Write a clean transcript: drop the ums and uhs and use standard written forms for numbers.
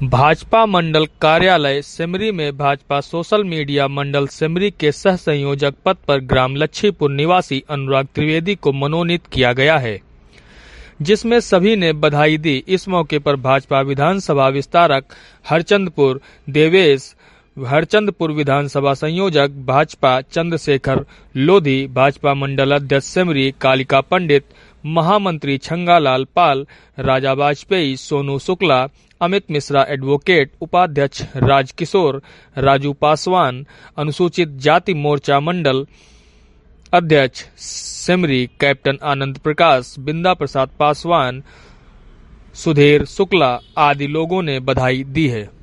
भाजपा मंडल कार्यालय सिमरी में Bhajpa social media मंडल सिमरी के सह संयोजक पद पर ग्राम लच्छीपुर निवासी अनुराग त्रिवेदी को मनोनीत किया गया है, जिसमें सभी ने बधाई दी। इस मौके पर भाजपा विधानसभा विस्तारक हरचंदपुर देवेश, हरचंदपुर विधानसभा संयोजक भाजपा चंद्रशेखर लोधी, भाजपा मंडल अध्यक्ष सिमरी कालिका पंडित, महामंत्री छंगालाल पाल, राजा वाजपेयी, सोनू शुक्ला, अमित मिश्रा एडवोकेट, उपाध्यक्ष राजकिशोर, राजू पासवान, अनुसूचित जाति मोर्चा मंडल अध्यक्ष सिमरी कैप्टन आनंद प्रकाश, बिंदा प्रसाद पासवान, सुधीर शुक्ला आदि लोगों ने बधाई दी है।